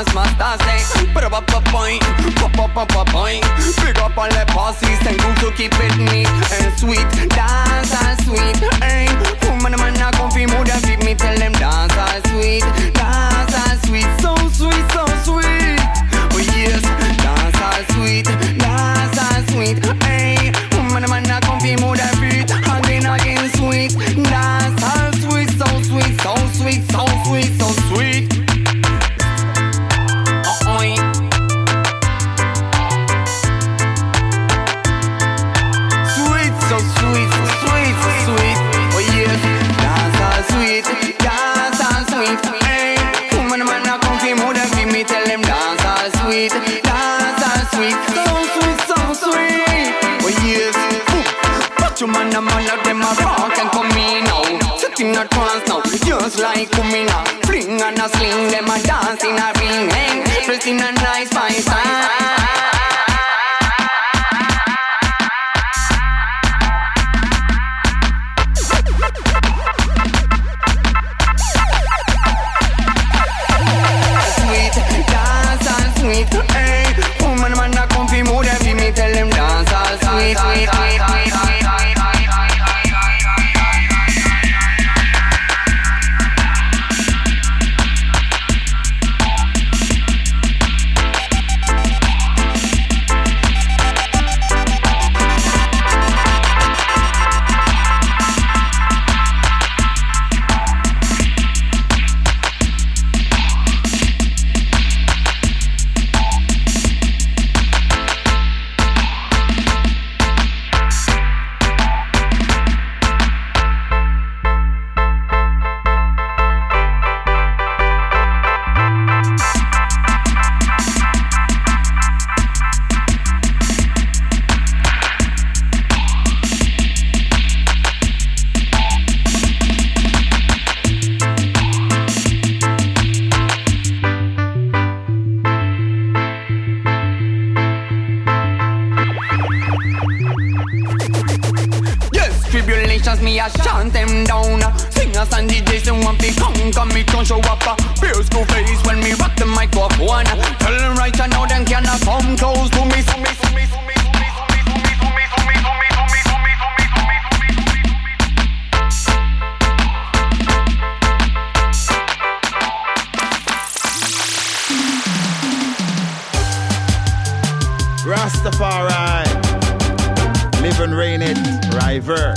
dance master say, put up a point, pop up a point. Pick up all the posses and go to keep it neat and sweet. Dance all sweet, hey. Woman, man, I come fi mood and feed me, tell them dance all sweet. Dance all sweet, so sweet, so sweet. Oh yes, dance all sweet, dance all sweet, hey. Woman, man, I come fi mood and feed again sweet. Dance all sweet, so sweet, so sweet, so sweet, so sweet. Sweet, so sweet, so sweet, so sweet. Oh yes, dance all sweet, dance all sweet. Hey, woman, man, I come fi mood and feed me, tell them dance all sweet, dance all sweet, so sweet, so sweet. Oh yes, put your man out them a rock and come in now. Sit in a trance now, just like coming now. Fling and a sling, them a dance in a ring, hey, dressed in a nice fine style. Hey, woman, man, I come fi mood and fi me tell them dance all sweet, sweet, sweet, sweet, sweet. Me a chant them down. Singers and DJs don't want me come me don't show up. Beer school face when me rock the microphone. Tell them right now them cannot come close to me. Rastafari, live and reign it, River.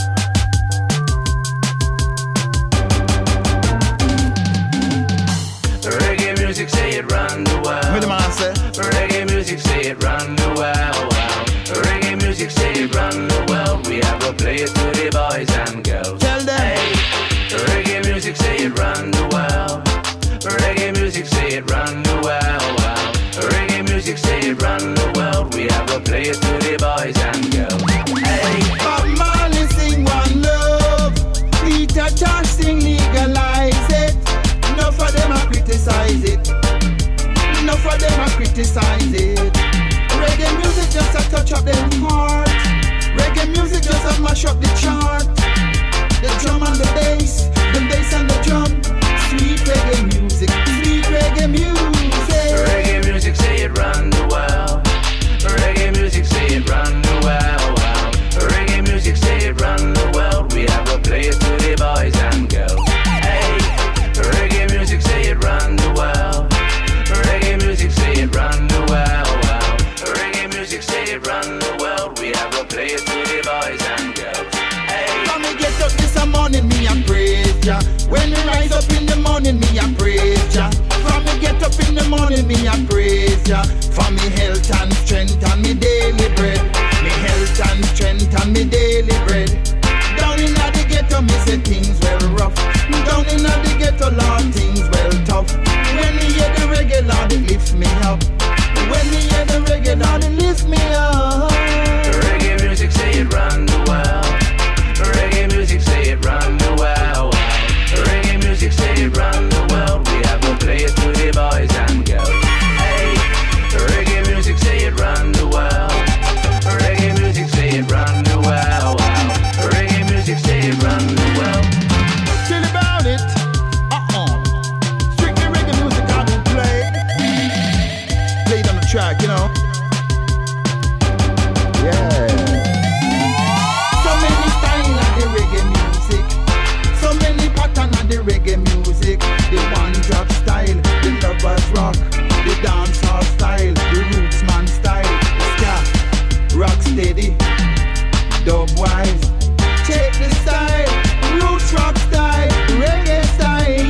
Reggae music, say it run the world. Reggae music, say it run the world. Reggae music, say it run the world. We have to play it to the boys and girls. Tell them. Hey, reggae music, say it run the world. Reggae music, say it run the world. Reggae music, say it run the world. We have to play it to the boys and girls. Hey, Bob Marley sing one love. Peter Tosh sing legalize it. Enough of them a criticize it. Enough of them a criticize it. Reggae music just a touch up them heart. Reggae music just a mash up the chart. The drum and the bass and the drum. Sweet reggae music, sweet reggae music. Reggae music, say it run the world. Reggae music, say it run the world. Reggae music, say it run the world. We have to play it to the boys and girls. Hey, reggae music, say it run the world. Reggae music, say it run the world. Reggae music, say it run the world. We have to play it to the boys and girls. Hey, when me get up this morning, me a praise ya. When me rise up in the morning, me a praise ya. From me get up in the morning, me a praise ya. For me health and strength and me daily bread. Me health and strength and me daily bread. Down in the ghetto, me say things well rough. Down in the ghetto, Lord, things well tough. When me hear the reggae, Lord, it lifts me up. When me hear the reggae, Lord, it lifts me up. reggae music, say it run the world. Reggae music, say it run the world. Reggae music, say it run the world. We have to play it to the boys and girls. Hey, reggae music, say it track, you know. Yeah. So many styles of the reggae music. So many patterns of the reggae music. The one drop style, the lovers rock, the dancehall style, the rootsman style, the ska, rock steady, dub wise. Take the style, roots rock style, reggae style.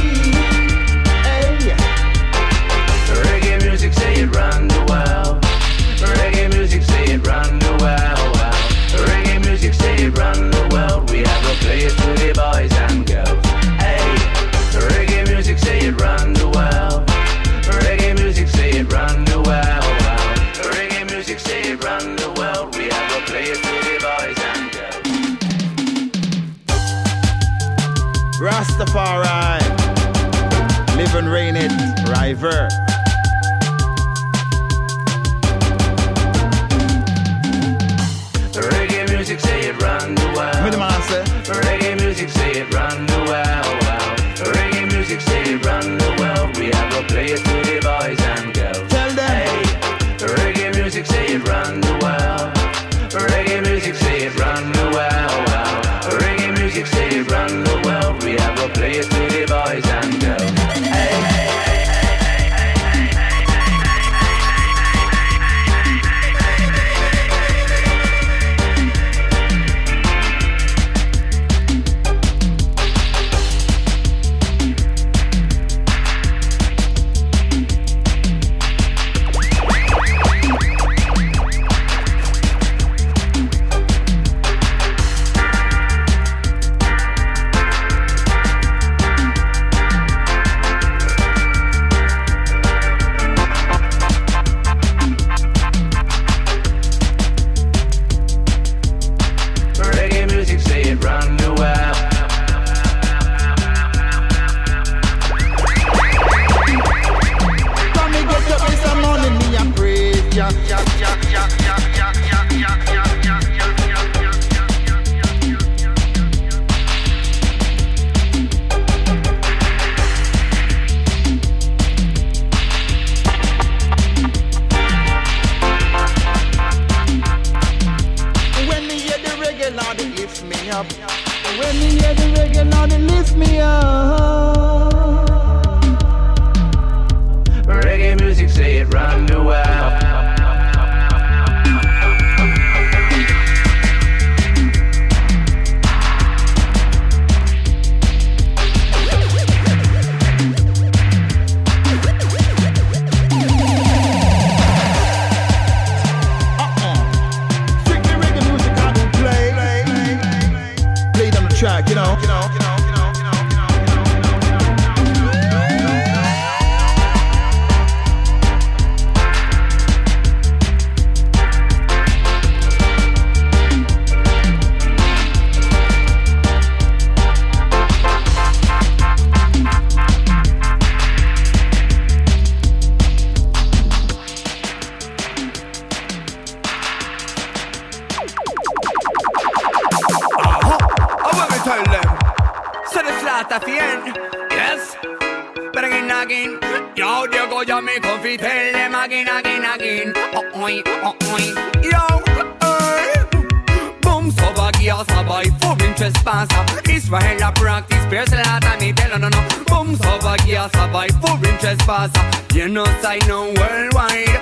Hey. Reggae music, say it round the world. Reggae music, say it round the world. Reggae music, say it round the world. We have a place for the boys and girls. Hey, reggae music, say it round the world. Reggae music, say it round the world. Reggae music, say it round the world. We have a place for the boys and girls. Rastafari, live and reign it, River. Reggae music, say it round the world. Reggae music, say it round the world. Reggae music, say it round the world. We have a place for the boys and girls. Tell them. Hey, reggae music, say it round the world. Reggae music, say it round the world. Reggae music, say it round the world. We have a place for the boys and girls. Hey. Genocide now worldwide.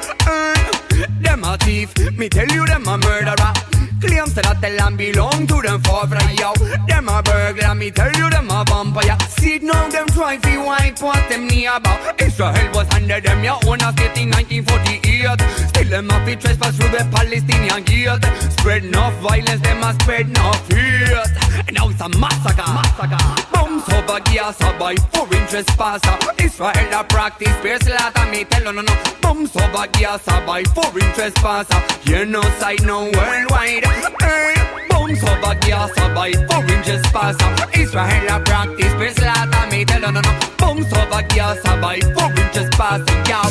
Them a thief, me tell you them a murderer. Claims that the land belong to them for free. Them a burglar, me tell you them a vampire. See now them try to wipe what them near about. Israel was under them, your own state in 1948. Still them a fit trespass through the Palestinian gate. Spread enough violence, them a spread enough hate. And now it's a massacre. Bombs over Gaza by foreign trespasser. Israel a practice space slaughter, me tell you no. Bombs over Gaza by foreign trespasser. Genocide now worldwide. Bombs over Gaza by foreign trespasser. Israel a practice space slaughter, me tell you no. Bombs over Gaza by foreign trespasser. Yow.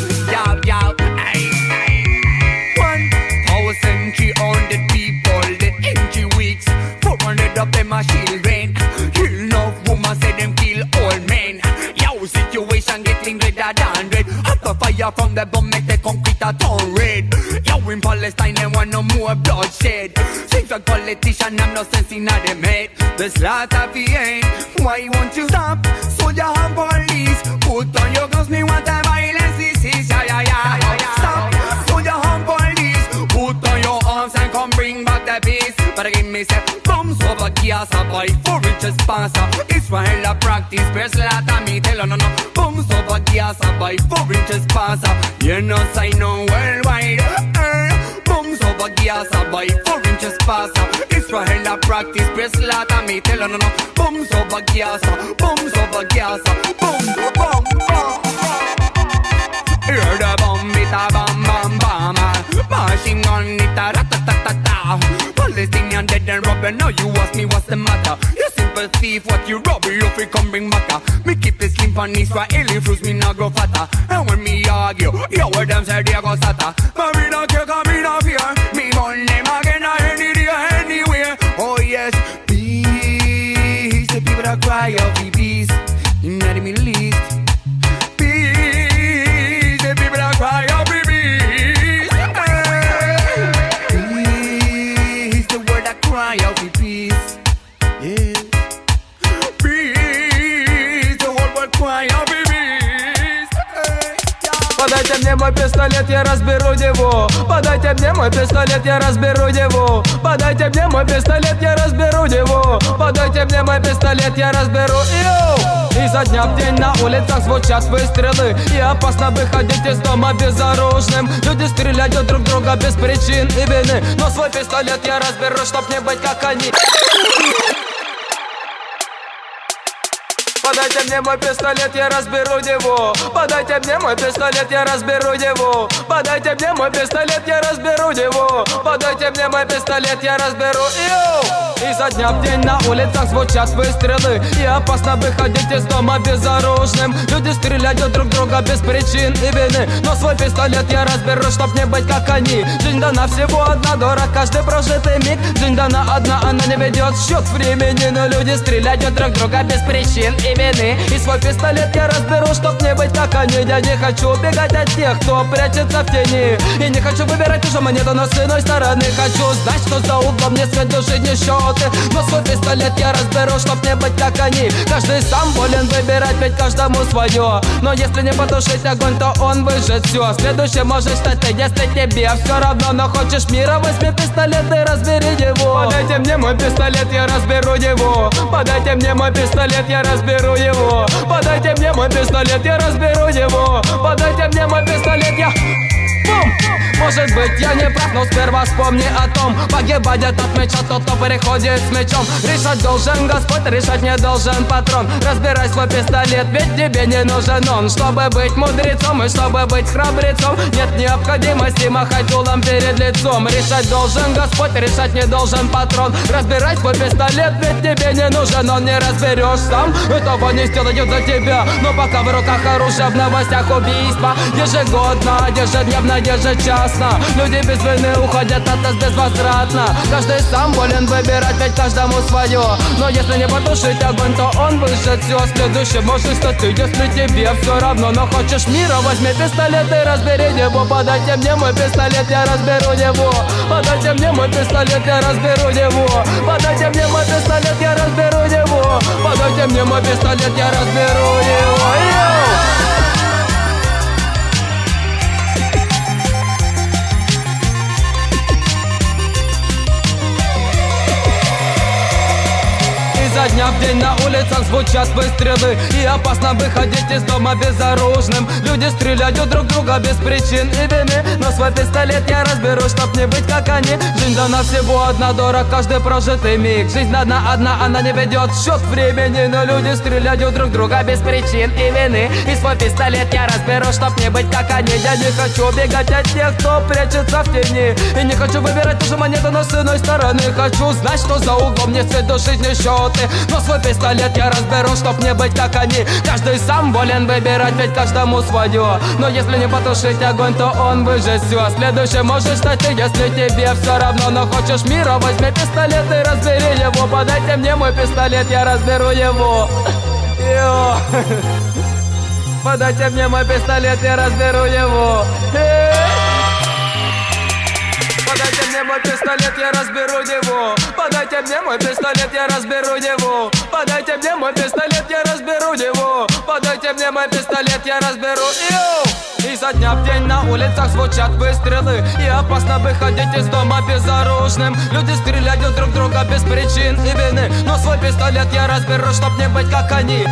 1,300 people dead in 3 weeks. 400 of them are children. Kill enough women, say them kill all men. Yo, situation getting redder than red. Hot fire from the bomb make the concrete it a turn red. Yo, in Palestine, they want no more bloodshed. Seems like politicians have no sense in them head. The slaughter fi end. Why won't you stop? Soldier and police, put on your guns, me want the violence. This is stop. Soldier and police, put on your arms and come bring back the peace. But give me say, bombs over Gaza, boy, 4 inches sponsor. Israel a practice, where slaughter me tell her no. Bombs over Gaza, boy, 4 inches sponsor. You know say no worldwide. Bombs over Gaza, boy, 4 inches sponsor. Israel a practice, where slaughter me tell her no. Bombs over Gaza, bombs over Gaza. Boom, boom, boom. Hear the bomb, it a bam, bam, bam. Machine gun, it a rat-ta-ta-ta-ta. Palestinian dead and robbing, now you ask me what's the matter. You simple thief, what you rob, you free come bring back. Me keep it slim on Israeli fruits, me not grow fatter. And when me argue, yo, where them say they go sata. But me not care, cause me not fear. Me gun them again, any day, anywhere. Oh yes, peace, the people that cry out for peace in the Middle East. Peace, the people that cry out for peace. Peace, the word that cry out for peace. Yeah. Peace, the whole world cry out for peace. Подайте мне мой пистолет, я разберу его. Подайте мне мой пистолет, я разберу его. Подайте мне мой пистолет, я разберу его. Подайте мне мой пистолет, я разберу его. Изо дня в день на улицах звучат выстрелы, и опасно выходить из дома безоружным. Люди стреляют друг друга без причин и вины, но свой пистолет я разберу, чтоб не быть как они. Подайте мне мой пистолет, я разберу его. Подайте мне мой пистолет, я разберу его. Подайте мне мой пистолет, я разберу его. Подайте мне мой пистолет, я разберу его. Изо дня в день на улицах звучат выстрелы, и опасно выходить из дома безоружным. Люди стреляют друг друга без причин и вины, но свой пистолет я разберу, чтоб не быть как они. Жизнь дана всего одна, дорог каждый прожитый миг. Жизнь дана одна, она не ведет счет времени, но люди стреляют друг друга без причин и вины. И свой пистолет я разберу, чтоб не быть как они. Я не хочу убегать от тех, кто прячется в тени, и не хочу выбирать ту же монету, но с иной стороны хочу знать, что за углом не свету жизни счеты. Но свой пистолет я разберу, чтоб не быть как они. Каждый сам волен выбирать, ведь каждому свое. Но если не потушить огонь, то он выжжет все. Следующее можешь стать ты, если тебе все равно. Но хочешь мира, возьми пистолет и разбери его. Подайте мне мой пистолет, я разберу его. Подайте мне мой пистолет, я разберу его. Подайте мне мой пистолет, я разберу его. Подайте мне мой пистолет, я... Бум! Может быть, я не прав, но сперва вспомни о том. Погибать от меча тот, кто переходит с мечом. Решать должен Господь, решать не должен патрон. Разбирай свой пистолет, ведь тебе не нужен он. Чтобы быть мудрецом и чтобы быть храбрецом, нет необходимости махать дулом перед лицом. Решать должен Господь, решать не должен патрон. Разбирай свой пистолет, ведь тебе не нужен он. Не разберешь сам, этого не сделают за тебя. Но пока в руках оружие, в новостях убийства. Ежегодно, ежедневно, ежечасно люди без вины уходят от нас безвозвратно. Каждый сам волен выбирать, ведь каждому свое. Но если не потушить огонь, то он выжжет все. Следующий можешь стать ты, если тебе все равно. Но хочешь мира, возьми пистолет и разбери его. Подайте мне мой пистолет, я разберу его. Подайте мне мой пистолет, я разберу его. Подайте мне мой пистолет, я разберу его. Подайте мне мой пистолет, я разберу его. Изо дня в день на улицах звучат выстрелы, и опасно выходить из дома безоружным. Люди стреляют друг друга без причин и вины, но свой пистолет я разберу, чтоб не быть как они. Жизнь дана всего одна, дорог каждый прожитый миг. Жизнь дана одна, она не ведет счет времени, но люди стреляют друг друга без причин и вины. И свой пистолет я разберу, чтоб не быть как они. Я не хочу убегать от тех, кто прячется в тени, и не хочу выбирать ту же монету, но с иной стороны хочу знать, что за углом не свету жизни счеты. Но свой пистолет я разберу, чтоб не быть как они. Каждый сам волен выбирать, ведь каждому свое. Но если не потушить огонь, то он выжжет все. Следующий можешь стать ты, если тебе все равно. Но хочешь мира, возьми пистолет и разбери его. Подайте мне мой пистолет, я разберу его. Подайте мне мой пистолет, я разберу его. мой пистолет, я разберу его. Подайте мне мой пистолет, я разберу его. Подайте мне мой пистолет, я разберу его. Подайте мне мой пистолет, я разберу его. И со дня в день на улицах звучат выстрелы, и опасно выходить из дома безоружным. Люди стреляют друг друга без причин и вины, но свой пистолет я разберу, чтоб не быть как они.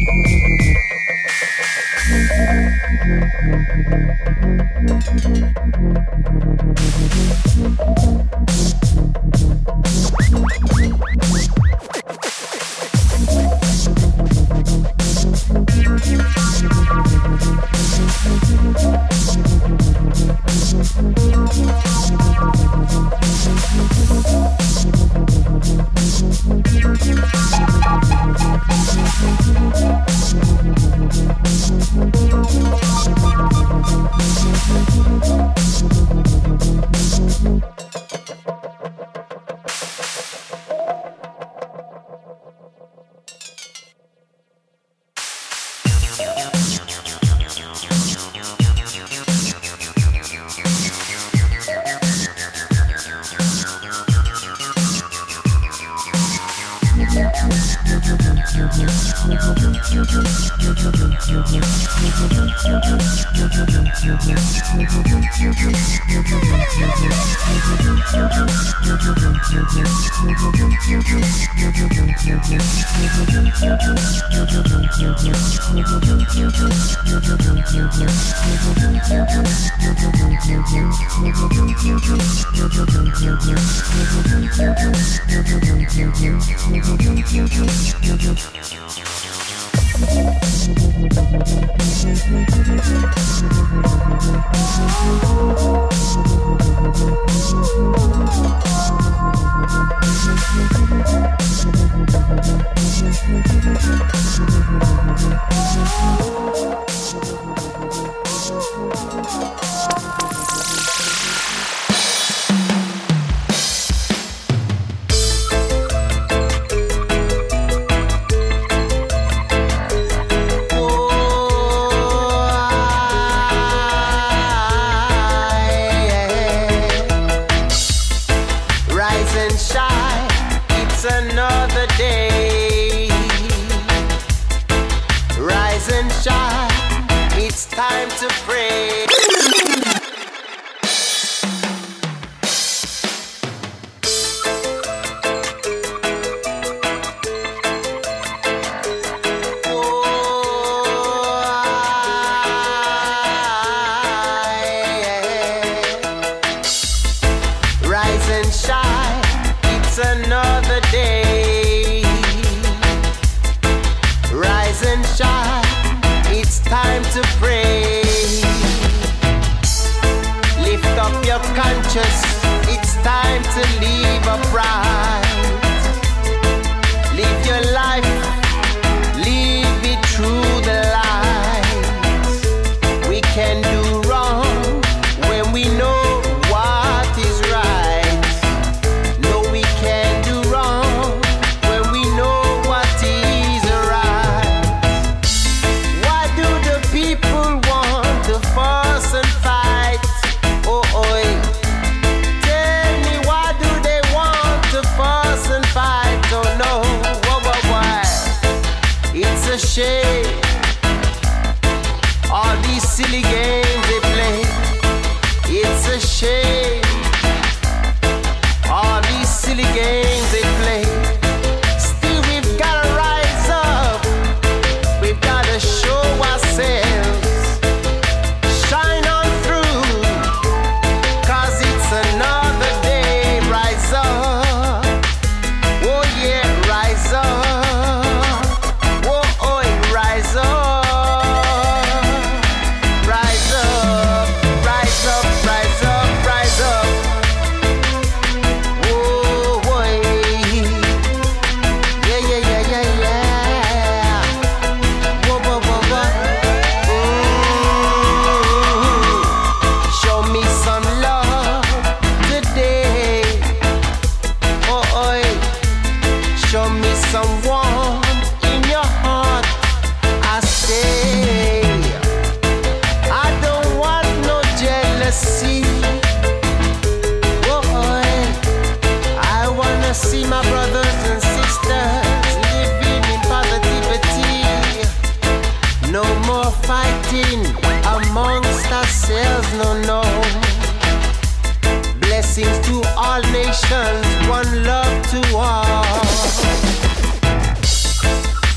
Time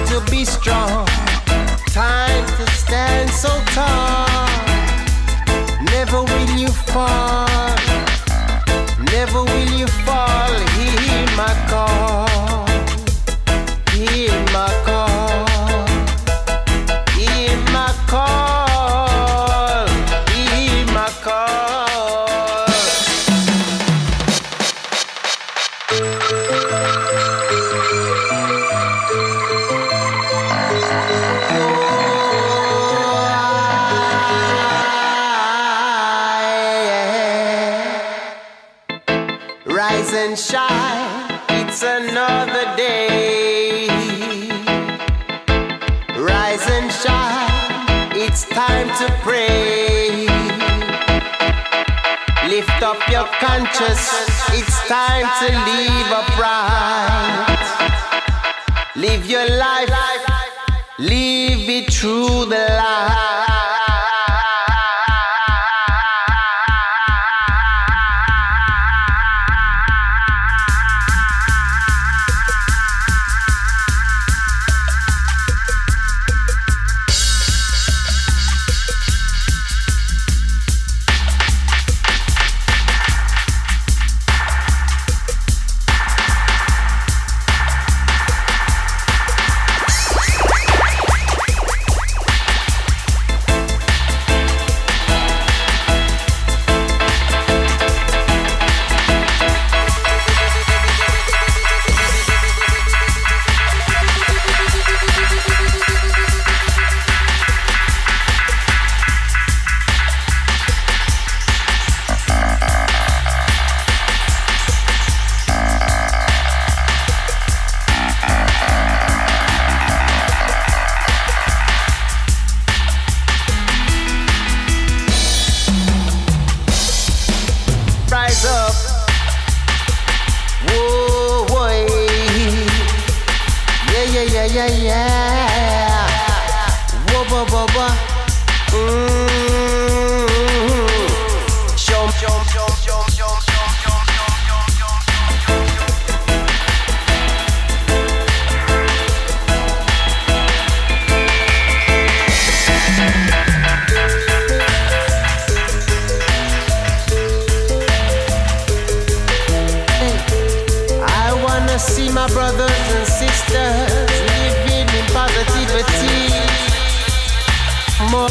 to be strong. Time to stand so tall. Never will you fall. Never will you fall. Hear my call. Hear my call. Hear my call. Hear my call. Rise and shine, it's another day. Rise and shine, it's time to pray. Lift up your conscience, it's time to live upright. Live your life, live it through the light. See my brothers and sisters living in positivity. More.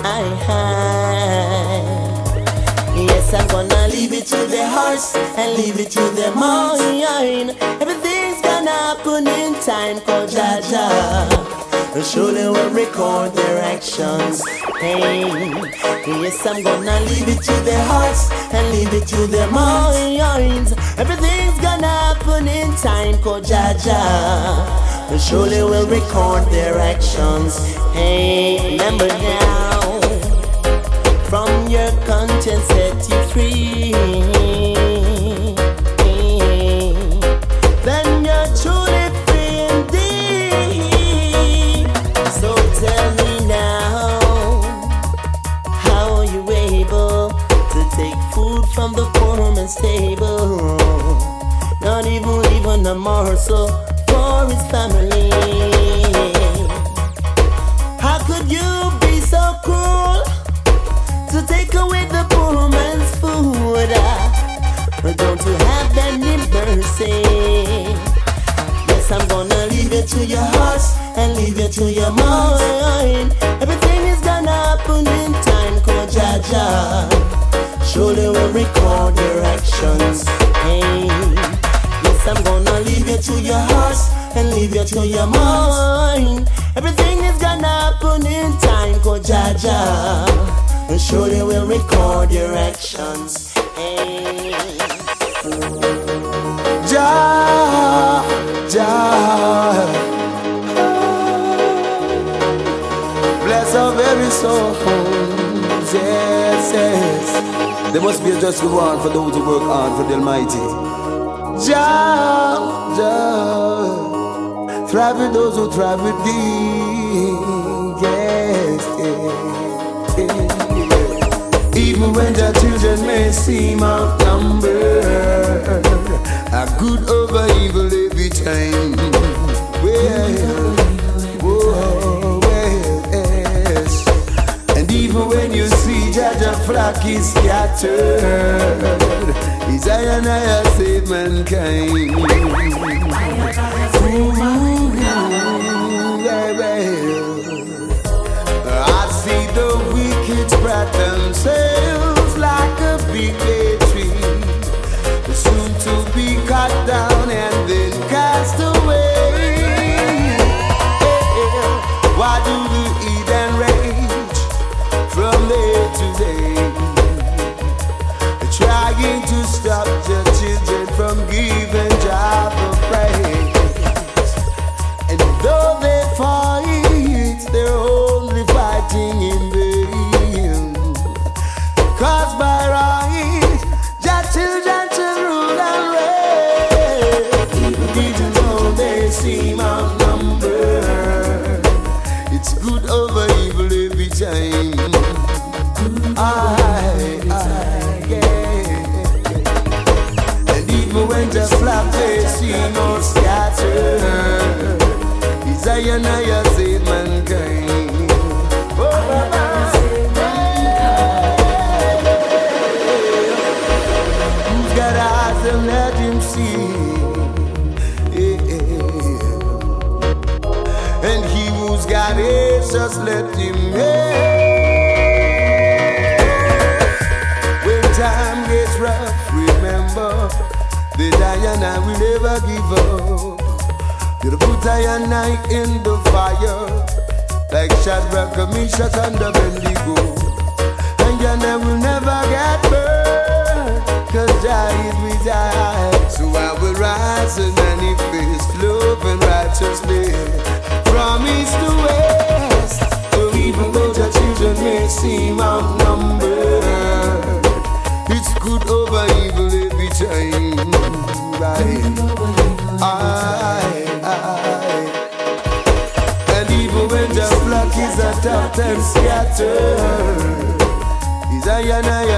Yes, I'm gonna leave it to the horse and leave it to the mind. Everything's gonna happen in time, cause Jaja surely will record their actions. Hey, yes, I'm gonna leave it to the hearts and leave it to their minds. Everything's gonna happen in time, cause Jaja surely will record their actions. Hey, remember now, from your conscience set you free. Then you're truly free indeed. So tell me now, how are you able to take food from the poor man's table? Not even a morsel for his family. How could you be so cruel to take away the poor man's food? Don't you have any mercy? Yes, I'm gonna leave it to your heart and leave it to your mind. Everything is gonna happen in time, cause Jaja surely will record your actions. Hey, yes, I'm gonna leave it to your heart and leave it to your mind. Everything is gonna happen in time, cause Jaja surely will record your actions. Hey. Jah, Jah, bless our very souls. Yes, yes. There must be a just reward for those who work hard for the Almighty. Jah, Jah, thrive with those who thrive with Thee. Yes, yes, yes. Even when the children may seem outnumbered, are good over evil every time. Well, whoa, well, yes. And even when you see Jaja flock is scattered, His eye and I save mankind. I see the wicked spread themselves like a big tree, soon to be cut down and then cast away. Why do we eat and rage from day to day, trying to stop the children from giving Jah the praise? And though they fight, they're only fighting in vain, 'cause by right Jah children to rule and reign. Even though they seem outnumbered, it's good over evil every time. Yeah. And even when the flock they seem all scattered, His eye and I save mankind. Who's got eyes and let him see? And he who's got ears, just let him hear. When time gets rough, remember that I and I will never give up. You'll put I and I in the fire, like Shadrach, Meshach, and Abednego. And you and I will never get burned, 'cause Jah is with I. So I will rise and manifest love and righteousness from east to west. So even though the children may seem outnumbered, it's good over evil every time. And even when the flock is attacked and scattered, His eye and I